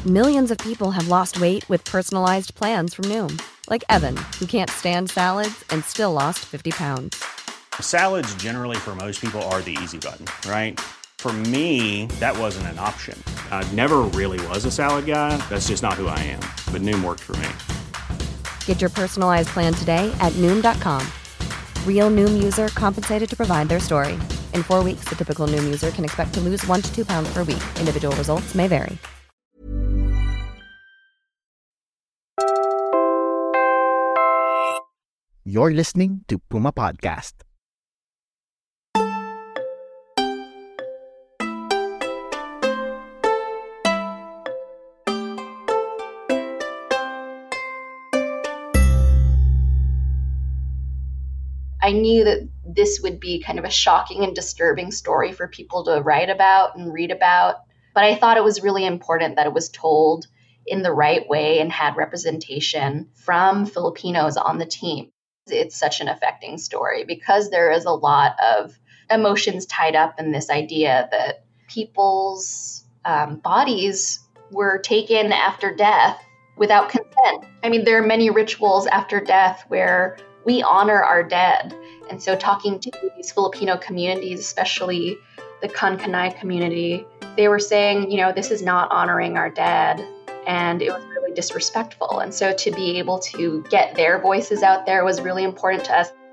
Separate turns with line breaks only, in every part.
Millions of people have lost weight with personalized plans from Noom. Like Evan, who can't stand salads and still lost 50 pounds.
Salads generally for most people are the easy button, right? For me, that wasn't an option. I never really was a salad guy. That's just not who I am. But Noom worked for me.
Get your personalized plan today at Noom.com. Real Noom user compensated to provide their story. In 4 weeks, the typical Noom user can expect to lose 1 to 2 pounds per week. Individual results may vary.
You're listening to Puma Podcast.
I knew that this would be kind of a shocking and disturbing story for people to write about and read about. But I thought it was really important that it was told in the right way and had representation from Filipinos on the team. It's such an affecting story because there is a lot of emotions tied up in this idea that people's bodies were taken after death without consent. I mean, there are many rituals after death where we honor our dead. And so talking to these Filipino communities, especially the Kankanay community, they were saying, this is not honoring our dead. And it was really disrespectful. And so to be able to get their voices out there was really important to us.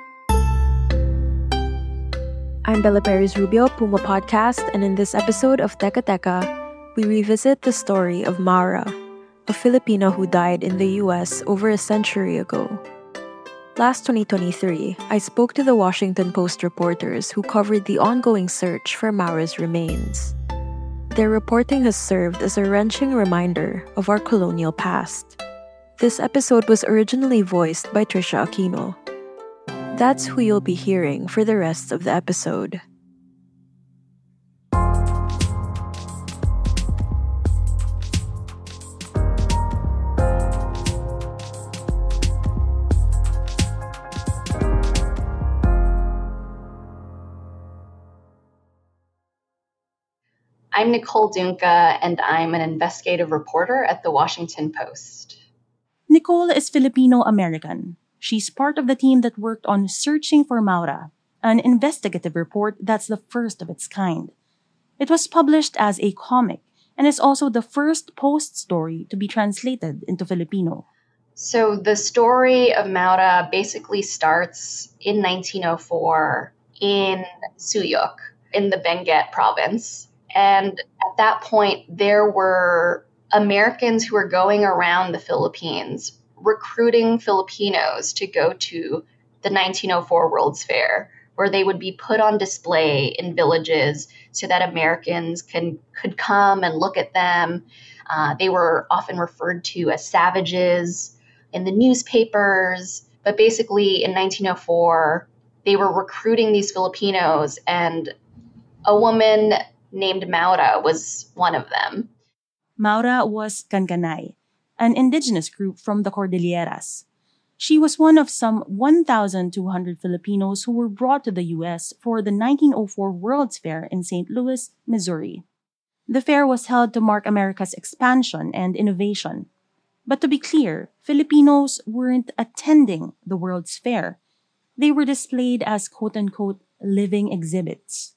I'm Bella Perez Rubio, Puma Podcast, and in this episode of Teka Teka, we revisit the story of Maura, a Filipino who died in the US over a century ago. Last 2023, I spoke to the Washington Post reporters who covered the ongoing search for Maura's remains. Their reporting has served as a wrenching reminder of our colonial past. This episode was originally voiced by Trisha Aquino. That's who you'll be hearing for the rest of the episode.
I'm Nicole Dunca, and I'm an investigative reporter at the Washington Post.
Nicole is Filipino-American. She's part of the team that worked on Searching for Maura, an investigative report that's the first of its kind. It was published as a comic and is also the first Post story to be translated into Filipino.
So the story of Maura basically starts in 1904 in Suyok, in the Benguet province. And at that point, there were Americans who were going around the Philippines recruiting Filipinos to go to the 1904 World's Fair, where they would be put on display in villages so that Americans could come and look at them. They were often referred to as savages in the newspapers. But basically, in 1904, they were recruiting these Filipinos, and a woman named Maura was one of them.
Maura was Kankanay, an indigenous group from the Cordilleras. She was one of some 1,200 Filipinos who were brought to the U.S. for the 1904 World's Fair in St. Louis, Missouri. The fair was held to mark America's expansion and innovation. But to be clear, Filipinos weren't attending the World's Fair. They were displayed as quote-unquote living exhibits.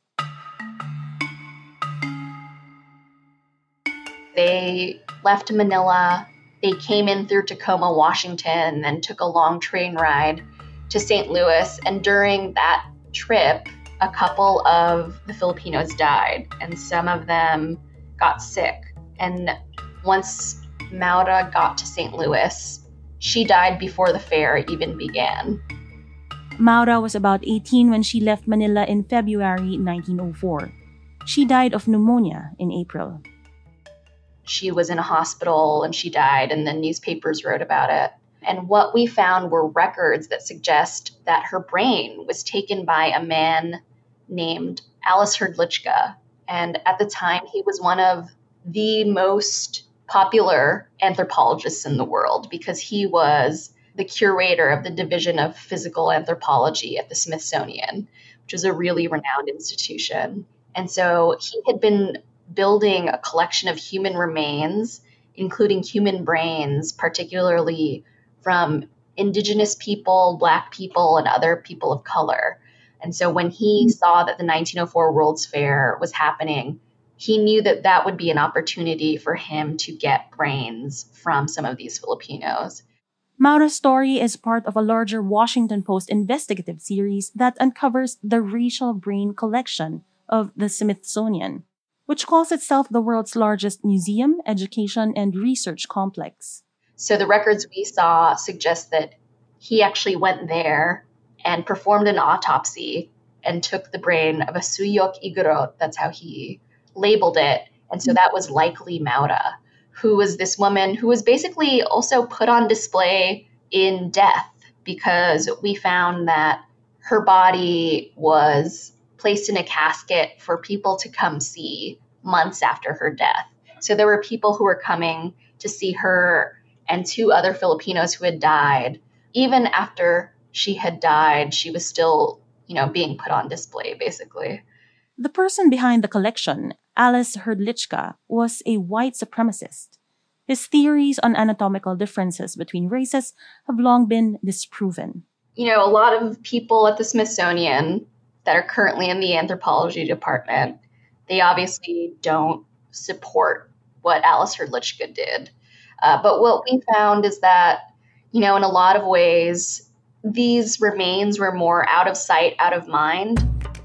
They left Manila, they came in through Tacoma, Washington, and then took a long train ride to St. Louis. And during that trip, a couple of the Filipinos died, and some of them got sick. And once Maura got to St. Louis, she died before the fair even began.
Maura was about 18 when she left Manila in February 1904. She died of pneumonia in April.
She was in a hospital and she died, and the newspapers wrote about it. And what we found were records that suggest that her brain was taken by a man named Alice Hrdlicka. And at the time, he was one of the most popular anthropologists in the world because he was the curator of the Division of Physical Anthropology at the Smithsonian, which is a really renowned institution. And so he had been building a collection of human remains, including human brains, particularly from indigenous people, Black people, and other people of color. And so when he saw that the 1904 World's Fair was happening, he knew that that would be an opportunity for him to get brains from some of these Filipinos.
Maura's story is part of a larger Washington Post investigative series that uncovers the racial brain collection of the Smithsonian, which calls itself the world's largest museum, education, and research complex.
So the records we saw suggest that he actually went there and performed an autopsy and took the brain of a Suyok Igorot, that's how he labeled it. And so that was likely Maura, who was this woman who was basically also put on display in death, because we found that her body was placed in a casket for people to come see months after her death. So there were people who were coming to see her and 2 other Filipinos who had died. Even after she had died, she was still, being put on display, basically.
The person behind the collection, Ales Hrdlicka, was a white supremacist. His theories on anatomical differences between races have long been disproven.
A lot of people at the Smithsonian that are currently in the anthropology department, they obviously don't support what Ales Hrdlicka did. But what we found is that, in a lot of ways, these remains were more out of sight, out of mind.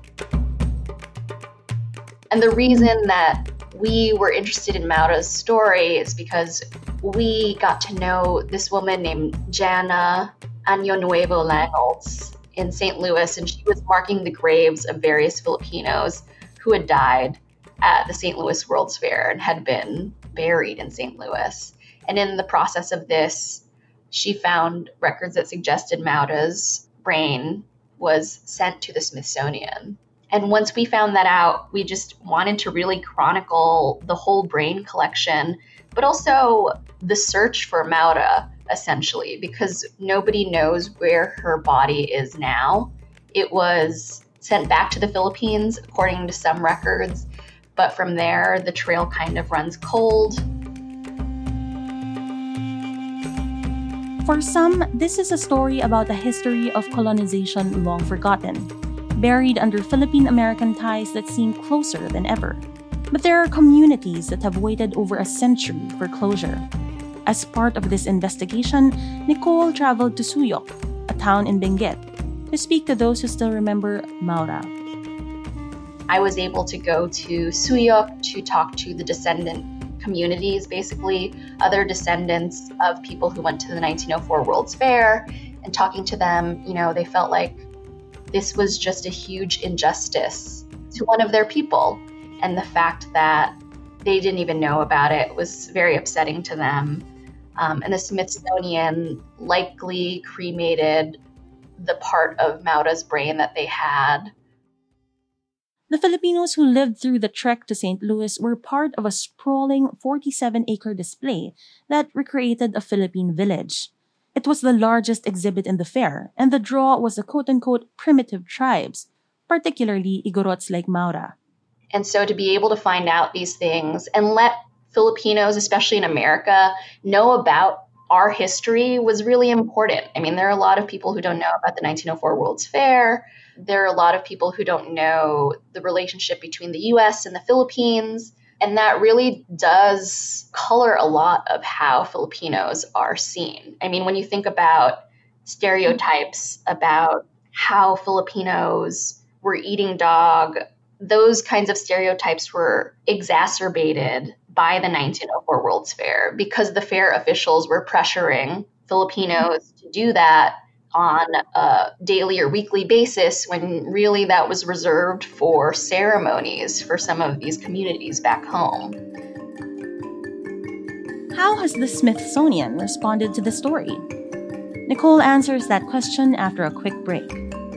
And the reason that we were interested in Maura's story is because we got to know this woman named Jana Año Nuevo Langholz in St. Louis, and she was marking the graves of various Filipinos who had died at the St. Louis World's Fair and had been buried in St. Louis. And in the process of this, she found records that suggested Maura's brain was sent to the Smithsonian. And once we found that out, we just wanted to really chronicle the whole brain collection, but also the search for Maura, essentially, because nobody knows where her body is now. It was sent back to the Philippines, according to some records, but from there, the trail kind of runs cold.
For some, this is a story about a history of colonization long forgotten, buried under Philippine-American ties that seem closer than ever. But there are communities that have waited over a century for closure. As part of this investigation, Nicole traveled to Suyok, a town in Benguet, to speak to those who still remember Maura.
I was able to go to Suyok to talk to the descendant communities, basically other descendants of people who went to the 1904 World's Fair, and talking to them, they felt like this was just a huge injustice to one of their people. And the fact that they didn't even know about it was very upsetting to them. And the Smithsonian likely cremated the part of Maura's brain that they had.
The Filipinos who lived through the trek to St. Louis were part of a sprawling 47-acre display that recreated a Philippine village. It was the largest exhibit in the fair, and the draw was the quote-unquote primitive tribes, particularly Igorots like Maura.
And so to be able to find out these things and let Filipinos, especially in America, know about our history was really important. I mean, there are a lot of people who don't know about the 1904 World's Fair. There are a lot of people who don't know the relationship between the U.S. and the Philippines. And that really does color a lot of how Filipinos are seen. I mean, when you think about stereotypes about how Filipinos were eating dog, those kinds of stereotypes were exacerbated by the 1904 World's Fair because the fair officials were pressuring Filipinos to do that on a daily or weekly basis when really that was reserved for ceremonies for some of these communities back home.
How has the Smithsonian responded to the story? Nicole answers that question after a quick break.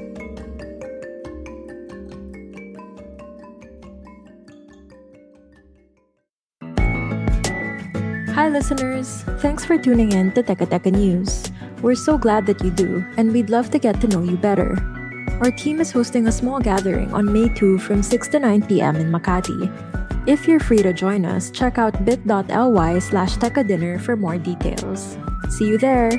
Hi listeners! Thanks for tuning in to Teka Teka News. We're so glad that you do, and we'd love to get to know you better. Our team is hosting a small gathering on May 2 from 6 to 9 p.m. in Makati. If you're free to join us, check out bit.ly/tekadinner for more details. See you there!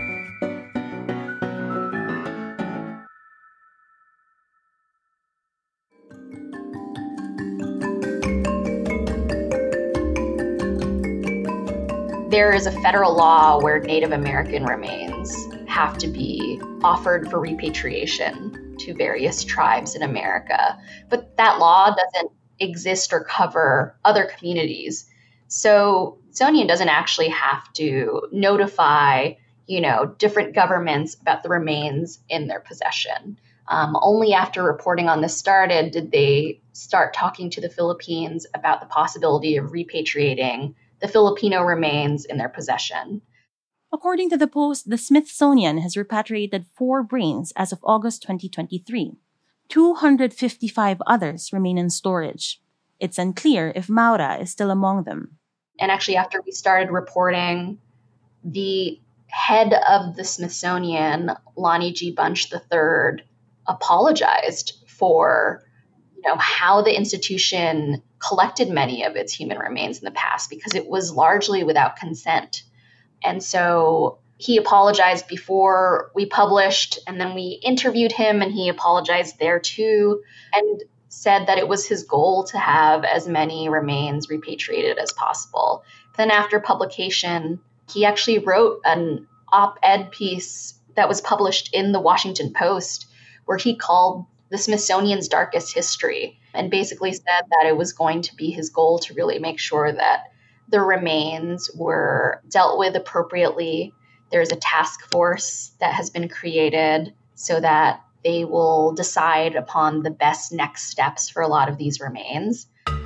There is a federal law where Native American remains have to be offered for repatriation to various tribes in America. But that law doesn't exist or cover other communities. So Smithsonian doesn't actually have to notify, different governments about the remains in their possession. Only after reporting on this started did they start talking to the Philippines about the possibility of repatriating the Filipino remains in their possession.
According to the Post, the Smithsonian has repatriated 4 brains as of August 2023. 255 others remain in storage. It's unclear if Maura is still among them.
And actually, after we started reporting, the head of the Smithsonian, Lonnie G. Bunch III, apologized for how the institution collected many of its human remains in the past, because it was largely without consent. And so he apologized before we published, and then we interviewed him, and he apologized there too, and said that it was his goal to have as many remains repatriated as possible. Then after publication, he actually wrote an op-ed piece that was published in the Washington Post where he called the Smithsonian's darkest history, and basically said that it was going to be his goal to really make sure that the remains were dealt with appropriately. There's a task force that has been created so that they will decide upon the best next steps for a lot of these remains.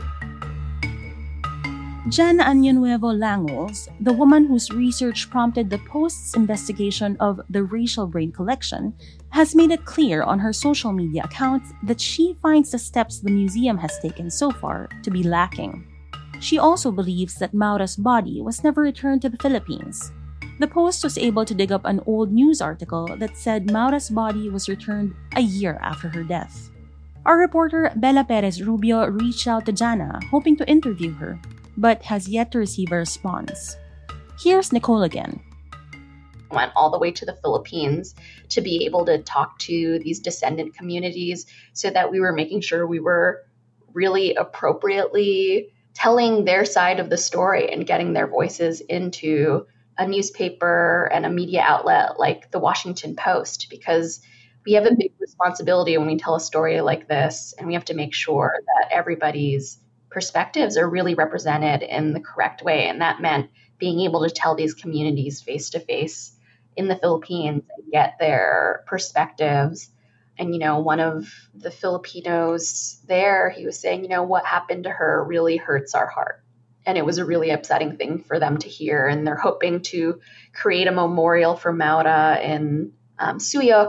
Jen Añonuevo Langols, the woman whose research prompted the Post's investigation of the racial brain collection, has made it clear on her social media accounts that she finds the steps the museum has taken so far to be lacking. She also believes that Maura's body was never returned to the Philippines. The Post was able to dig up an old news article that said Maura's body was returned a year after her death. Our reporter Bella Perez Rubio reached out to Jana, hoping to interview her, but has yet to receive a response. Here's Nicole again.
Went all the way to the Philippines to be able to talk to these descendant communities so that we were making sure we were really appropriately telling their side of the story and getting their voices into a newspaper and a media outlet like the Washington Post, because we have a big responsibility when we tell a story like this, and we have to make sure that everybody's perspectives are really represented in the correct way. And that meant being able to tell these communities face to face in the Philippines and get their perspectives. And, one of the Filipinos there, he was saying, what happened to her really hurts our heart. And it was a really upsetting thing for them to hear. And they're hoping to create a memorial for Maura in Suyok.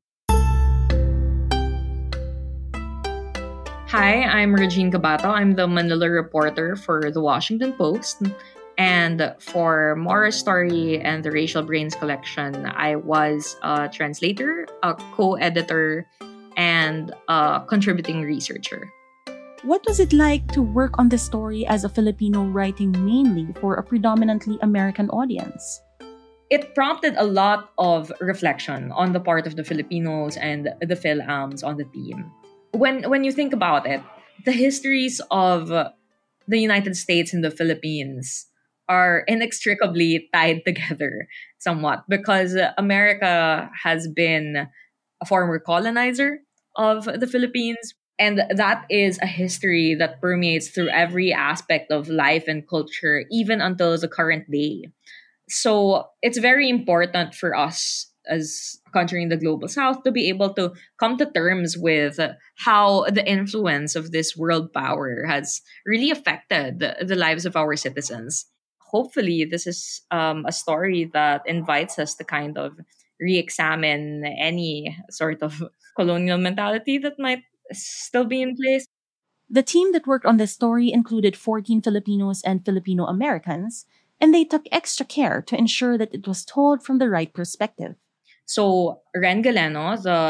Hi, I'm Regine Cabato. I'm the Manila reporter for the Washington Post. And for Maura's story and the Racial Brains collection, I was a translator, a co-editor, and a contributing researcher.
What was it like to work on this story as a Filipino writing mainly for a predominantly American audience?
It prompted a lot of reflection on the part of the Filipinos and the Phil-Ams on the theme. When you think about it, the histories of the United States and the Philippines are inextricably tied together somewhat, because America has been a former colonizer of the Philippines. And that is a history that permeates through every aspect of life and culture, even until the current day. So it's very important for us as a country in the Global South to be able to come to terms with how the influence of this world power has really affected the lives of our citizens. Hopefully, this is a story that invites us to kind of re-examine any sort of colonial mentality that might still be in place.
The team that worked on this story included 14 Filipinos and Filipino Americans, and they took extra care to ensure that it was told from the right perspective.
So Ren Galeno, the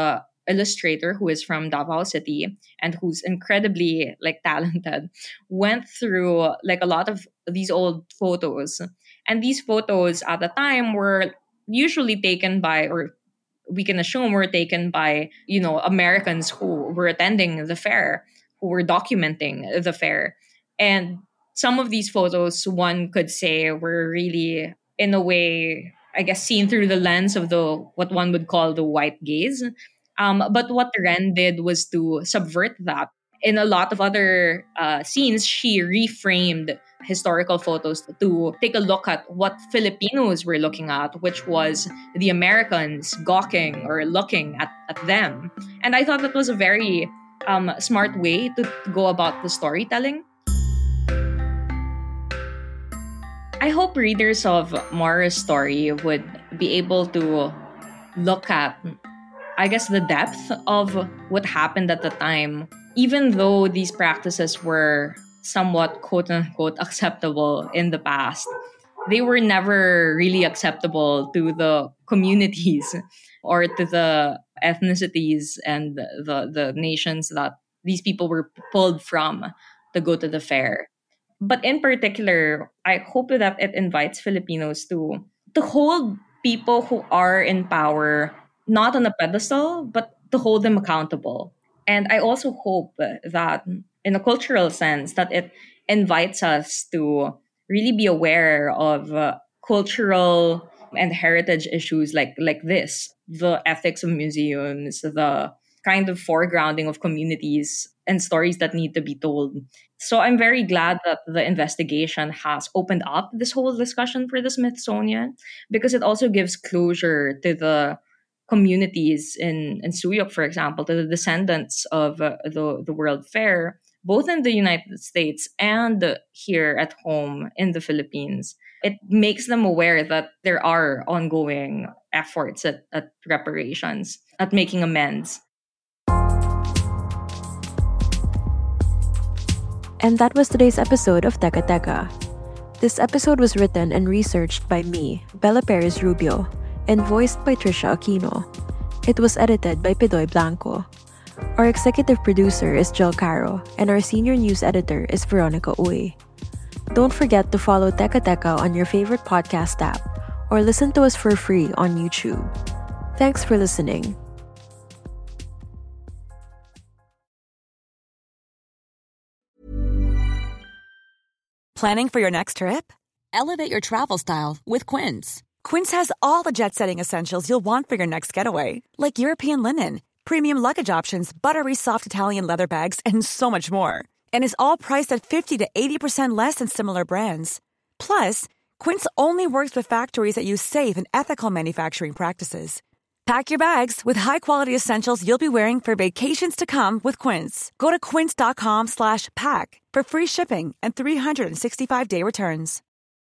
illustrator who is from Davao City and who's incredibly talented, went through a lot of these old photos. And these photos at the time were usually taken by, or we can assume were taken by, Americans who were attending the fair, who were documenting the fair. And some of these photos, one could say, were really, in a way, I guess, seen through the lens of what one would call the white gaze. But what Ren did was to subvert that. In a lot of other scenes, she reframed historical photos to take a look at what Filipinos were looking at, which was the Americans gawking or looking at them. And I thought that was a very smart way to go about the storytelling. I hope readers of Mara's story would be able to look at, I guess, the depth of what happened at the time. Even though these practices were somewhat quote-unquote acceptable in the past, they were never really acceptable to the communities or to the ethnicities and the nations that these people were pulled from to go to the fair. But in particular, I hope that it invites Filipinos to hold people who are in power not on a pedestal, but to hold them accountable. And I also hope that, in a cultural sense, that it invites us to really be aware of cultural and heritage issues like this, the ethics of museums, the kind of foregrounding of communities and stories that need to be told. So I'm very glad that the investigation has opened up this whole discussion for the Smithsonian, because it also gives closure to the communities in Suyok, for example, to the descendants of the World Fair, both in the United States and here at home in the Philippines. It makes them aware that there are ongoing efforts at reparations, at making amends.
And that was today's episode of Teka Teka. This episode was written and researched by me, Bella Perez Rubio, and voiced by Trisha Aquino. It was edited by Pidoy Blanco. Our executive producer is Jill Caro, and our senior news editor is Veronica Uy. Don't forget to follow Teka Teka on your favorite podcast app, or listen to us for free on YouTube. Thanks for listening.
Planning for your next trip? Elevate your travel style with Quince. Quince has all the jet-setting essentials you'll want for your next getaway, like European linen, premium luggage options, buttery soft Italian leather bags, and so much more. And is all priced at 50 to 80% less than similar brands. Plus, Quince only works with factories that use safe and ethical manufacturing practices. Pack your bags with high-quality essentials you'll be wearing for vacations to come with Quince. Go to quince.com/pack for free shipping and 365-day returns.